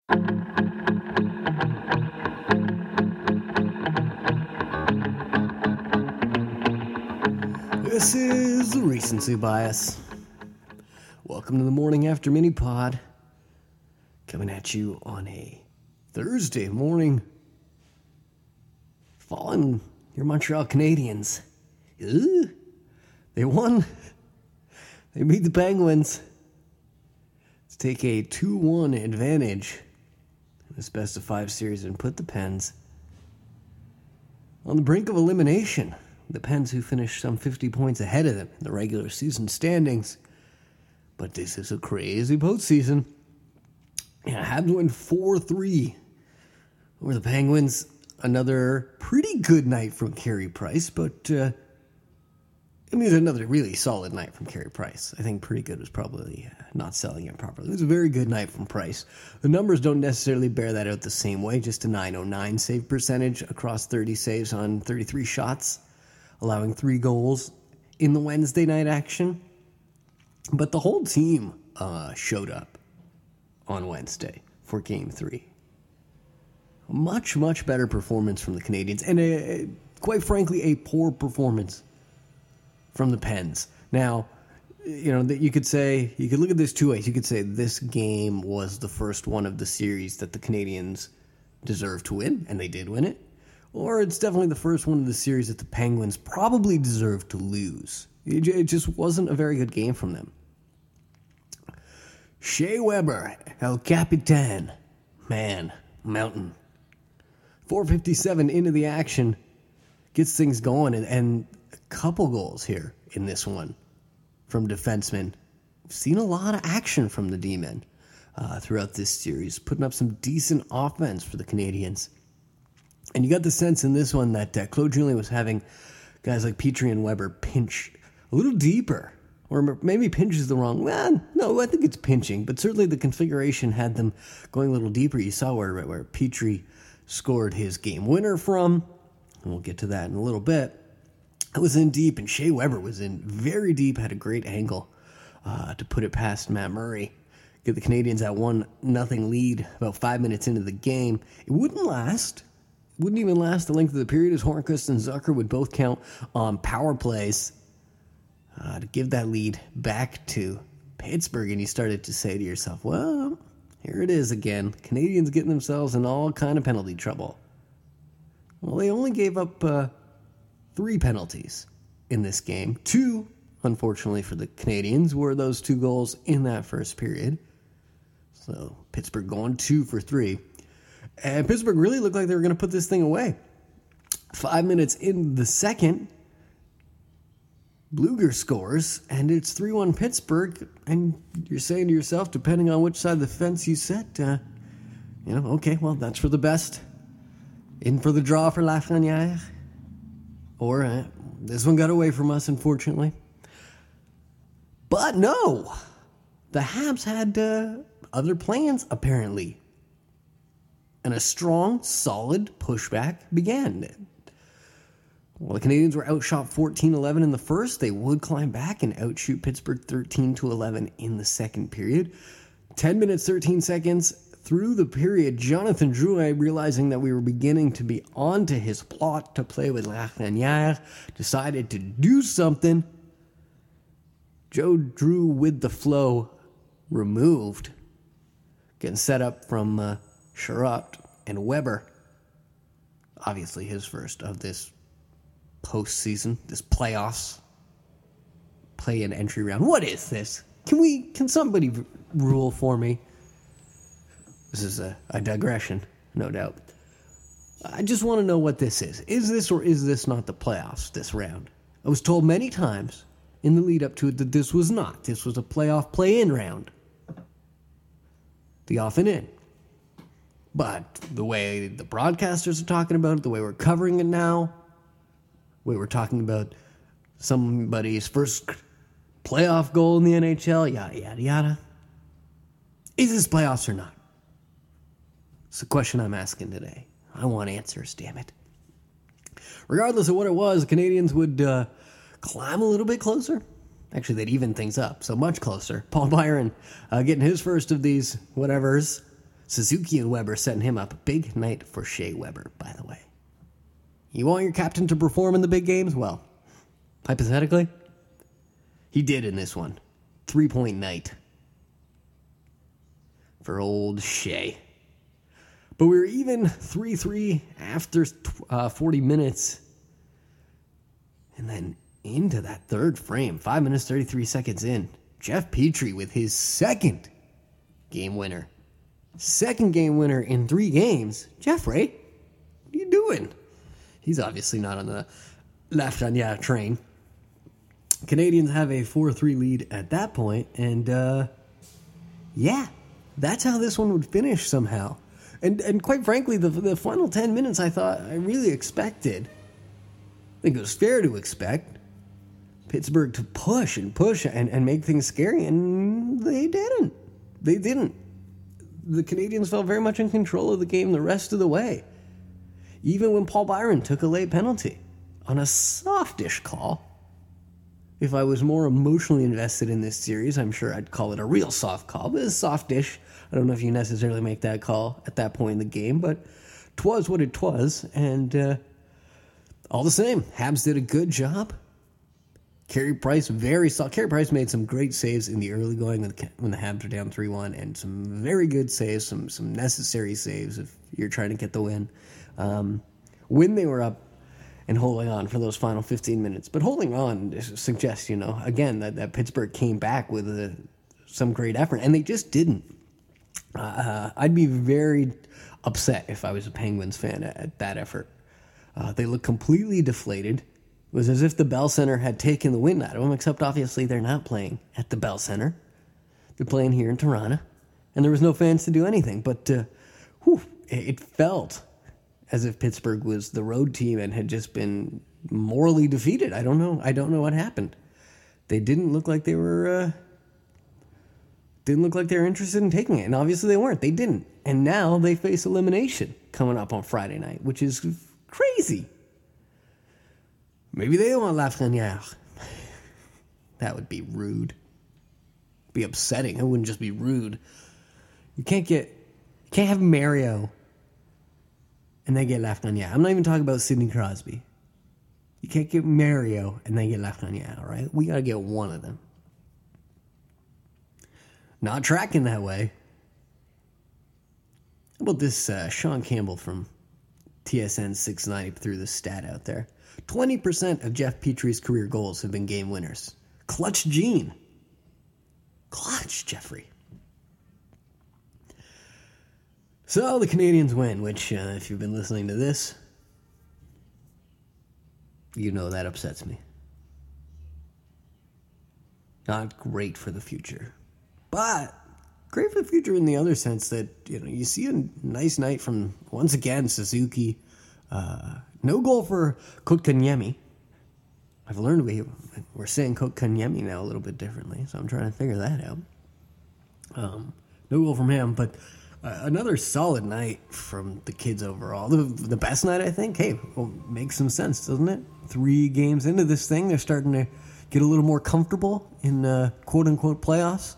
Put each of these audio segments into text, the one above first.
This is the Recency Bias. Welcome to the Morning After Mini Pod. Coming at you on a Thursday morning. Following your Montreal Canadiens. They won. They beat the Penguins to take a 2-1 advantage in this best-of-5 series and put the Pens on the brink of elimination. The Pens, who finished some 50 points ahead of them in the regular season standings. But this is a crazy postseason. And Habs win 4-3 over the Penguins. Another pretty good night from Carey Price, but another really solid night from Carey Price. I think pretty good was probably not selling it properly. It was a very good night from Price. The numbers don't necessarily bear that out the same way. Just a .909 save percentage across 30 saves on 33 shots, allowing 3 goals in the Wednesday night action. But the whole team showed up on Wednesday for Game 3. Much, much better performance from the Canadiens, and quite frankly, a poor performance from the Pens. Now, you could look at this two ways. You could say this game was the first one of the series that the Canadiens deserved to win, and they did win it. Or it's definitely the first one of the series that the Penguins probably deserved to lose. It just wasn't a very good game from them. Shea Weber, El Capitan, Mountain. 4:57 into the action, gets things going, and a couple goals here in this one from defensemen. We've seen a lot of action from the D-men throughout this series, putting up some decent offense for the Canadiens. And you got the sense in this one that Claude Julien was having guys like Petrie and Weber pinch a little deeper. Or maybe pinch is the wrong... Well, no, I think it's pinching. But certainly the configuration had them going a little deeper. You saw where Petrie scored his game winner from. And we'll get to that in a little bit. It was in deep, and Shea Weber was in very deep, had a great angle to put it past Matt Murray. Get the Canadiens at 1-0 lead about 5 minutes into the game. It wouldn't last. Wouldn't even last the length of the period, as Hornqvist and Zucker would both count on power plays to give that lead back to Pittsburgh. And you started to say to yourself, well, here it is again. Canadians getting themselves in all kind of penalty trouble. Well, they only gave up 3 penalties in this game. 2, unfortunately for the Canadians, were those 2 goals in that first period. So Pittsburgh going 2 for 3. And Pittsburgh really looked like they were going to put this thing away. 5 minutes in the second, Bluger scores, and it's 3-1 Pittsburgh. And you're saying to yourself, depending on which side of the fence you sit, okay, well, that's for the best. In for the draw for Lafrenière. Or this one got away from us, unfortunately. But no, the Habs had other plans, apparently. And a strong, solid pushback began. While the Canadiens were outshot 14-11 in the first, they would climb back and outshoot Pittsburgh 13-11 in the second period. 10 minutes, 13 seconds through the period, Jonathan Drouin, realizing that we were beginning to be onto his plot to play with Lafrenière, decided to do something. Joe Drew with the flow removed. Getting set up from Sherratt and Weber. Obviously his first of this postseason, this playoffs, play-in entry round. What is this? Can somebody rule for me? This is a digression, no doubt. I just want to know what this is. Is this or is this not the playoffs this round? I was told many times in the lead up to it that this was not. This was a playoff play-in round. The off and in. But the way the broadcasters are talking about it, the way we're covering it now, the way we're talking about somebody's first playoff goal in the NHL, yada, yada, yada. Is this playoffs or not? It's the question I'm asking today. I want answers, damn it. Regardless of what it was, the Canadiens would climb a little bit closer. Actually, they'd even things up, so much closer. Paul Byron getting his first of these whatevers. Suzuki and Weber setting him up. Big night for Shea Weber, by the way. You want your captain to perform in the big games? Well, hypothetically, he did in this one. 3-point night for old Shea. But we were even 3-3 after 40 minutes. And then into that third frame, 5 minutes, 33 seconds in, Jeff Petrie with his second game winner. Second game winner in 3 games. Jeffrey, what are you doing? He's obviously not on the Lafreniere train. Canadians have a 4-3 lead at that point, and yeah, that's how this one would finish somehow. And quite frankly, the final 10 minutes I really expected, I think it was fair to expect, Pittsburgh to push and make things scary, and they didn't. They didn't. The Canadians felt very much in control of the game the rest of the way. Even when Paul Byron took a late penalty on a softish call. If I was more emotionally invested in this series, I'm sure I'd call it a real soft call, but it's softish. I don't know if you necessarily make that call at that point in the game, but 'twas what it 'twas, and all the same, Habs did a good job. Carey Price Carey Price made some great saves in the early going when the Habs were down 3-1, and some very good saves, some necessary saves if you're trying to get the win. When they were up and holding on for those final 15 minutes. But holding on suggests, again, that Pittsburgh came back with some great effort, and they just didn't. I'd be very upset if I was a Penguins fan at that effort. They looked completely deflated. It was as if the Bell Center had taken the wind out of them, except obviously they're not playing at the Bell Center. They're playing here in Toronto, and there was no fans to do anything. But it felt as if Pittsburgh was the road team and had just been morally defeated. I don't know what happened. They didn't look like they were interested in taking it, and obviously they weren't. They didn't, and now they face elimination coming up on Friday night, which is crazy. Maybe they don't want Lafreniere. That would be rude. Be upsetting. It wouldn't just be rude. You can't have Mario and they get Lafreniere. I'm not even talking about Sidney Crosby. You can't get Mario and then get Lafreniere, all right? We got to get one of them. Not tracking that way. How about this Sean Campbell from TSN 690 threw the stat out there. 20% of Jeff Petrie's career goals have been game winners. Clutch Gene. Clutch, Jeffrey. So the Canadians win, which, if you've been listening to this, you know that upsets me. Not great for the future. But great for the future in the other sense that, you see a nice night from, once again, Suzuki. No goal for Kotkaniemi. I've learned we're saying Kotkaniemi now a little bit differently, so I'm trying to figure that out. No goal from him, but another solid night from the kids overall. The best night, I think. Hey, well, makes some sense, doesn't it? 3 games into this thing, they're starting to get a little more comfortable in quote-unquote playoffs.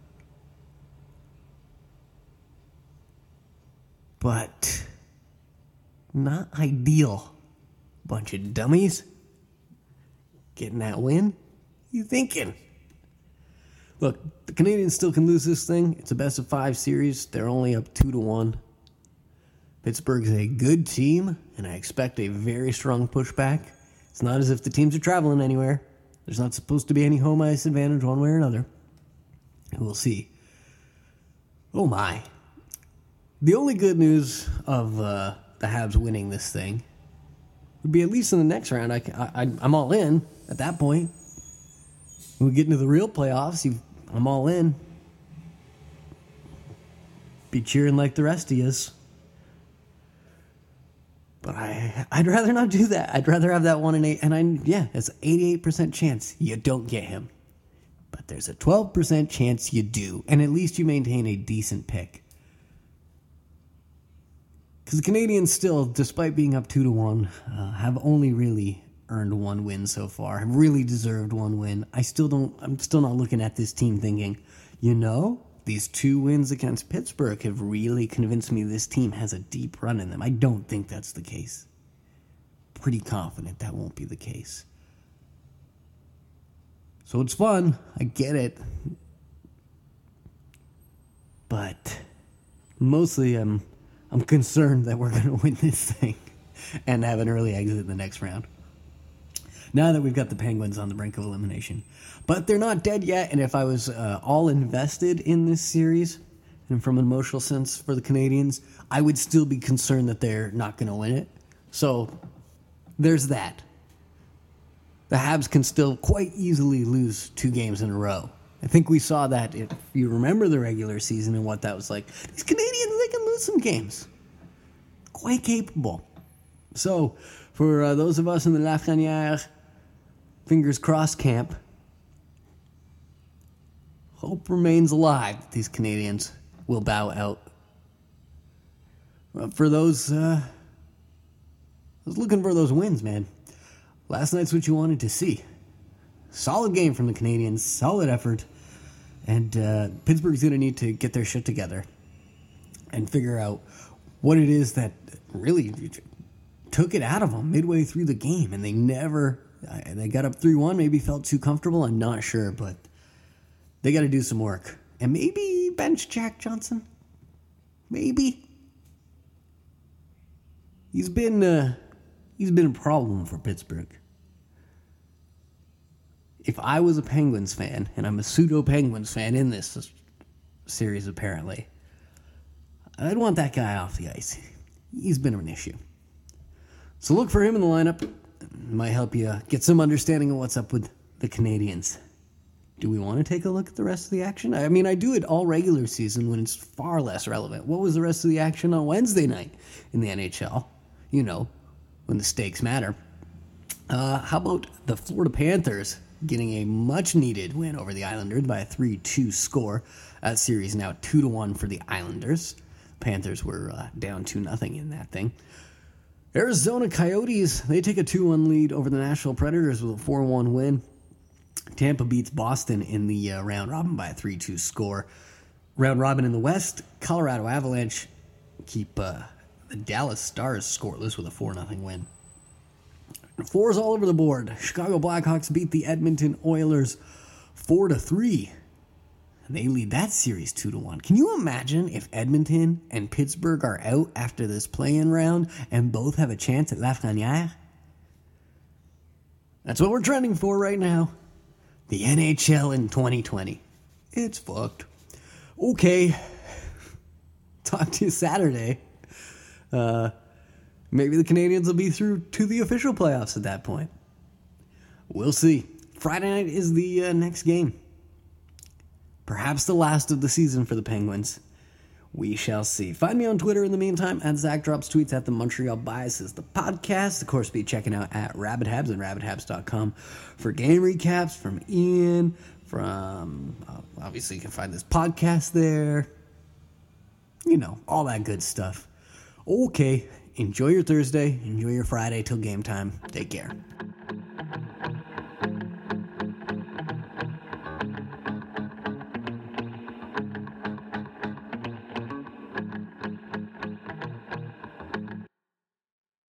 But not ideal. Bunch of dummies getting that win. You thinking? Look, the Canadians still can lose this thing. It's a best-of-5 series. They're only up 2-1. Pittsburgh's a good team, and I expect a very strong pushback. It's not as if the teams are traveling anywhere. There's not supposed to be any home ice advantage one way or another. We'll see. Oh my. The only good news of the Habs winning this thing would be at least in the next round. I'm all in at that point. When we get into the real playoffs, I'm all in. Be cheering like the rest of yous. But I'd rather not do that. I'd rather have that 1 in 8. And it's an 88% chance you don't get him. But there's a 12% chance you do. And at least you maintain a decent pick. Because the Canadians still, despite being up 2-1, have only really earned 1 win so far. Have really deserved 1 win. I'm still not looking at this team thinking, these 2 wins against Pittsburgh have really convinced me this team has a deep run in them. I don't think that's the case. Pretty confident that won't be the case. So it's fun. I get it. But mostly I'm concerned that we're going to win this thing and have an early exit in the next round. Now that we've got the Penguins on the brink of elimination. But they're not dead yet, and if I was all invested in this series, and from an emotional sense for the Canadians, I would still be concerned that they're not going to win it. So there's that. The Habs can still quite easily lose 2 games in a row. I think we saw that if you remember the regular season and what that was like. These Canadians, they can lose some games. Quite capable. So, for those of us in the Lafrenière fingers crossed camp, hope remains alive that these Canadians will bow out. For those looking for those wins, man. Last night's what you wanted to see. Solid game from the Canadians, solid effort, and Pittsburgh's going to need to get their shit together and figure out what it is that really took it out of them midway through the game, and they got up 3-1, maybe felt too comfortable, I'm not sure, but they got to do some work. And maybe bench Jack Johnson. Maybe. He's been a problem for Pittsburgh. If I was a Penguins fan, and I'm a pseudo-Penguins fan in this series apparently, I'd want that guy off the ice. He's been an issue. So look for him in the lineup. It might help you get some understanding of what's up with the Canadians. Do we want to take a look at the rest of the action? I mean, I do it all regular season when it's far less relevant. What was the rest of the action on Wednesday night in the NHL? You know, when the stakes matter. How about the Florida Panthers getting a much-needed win over the Islanders by a 3-2 score? That series now 2-1 for the Islanders. Panthers were down 2-0 in that thing. Arizona Coyotes, they take a 2-1 lead over the Nashville Predators with a 4-1 win. Tampa beats Boston in the round robin by a 3-2 score. Round robin in the West, Colorado Avalanche keep the Dallas Stars scoreless with a 4-0 win. 4's all over the board. Chicago Blackhawks beat the Edmonton Oilers 4-3. And they lead that series 2-1. Can you imagine if Edmonton and Pittsburgh are out after this play-in round and both have a chance at Lafrenière? That's what we're trending for right now. The NHL in 2020. It's fucked. Okay. Talk to you Saturday. Maybe the Canadians will be through to the official playoffs at that point. We'll see. Friday night is the next game. Perhaps the last of the season for the Penguins. We shall see. Find me on Twitter in the meantime at Zach Drops Tweets at the Montreal Biases, the podcast. Of course, be checking out at Rabbit Habs and rabbithabs.com for game recaps from Ian. Obviously, you can find this podcast there. You know, all that good stuff. Okay, enjoy your Thursday. Enjoy your Friday till game time. Take care.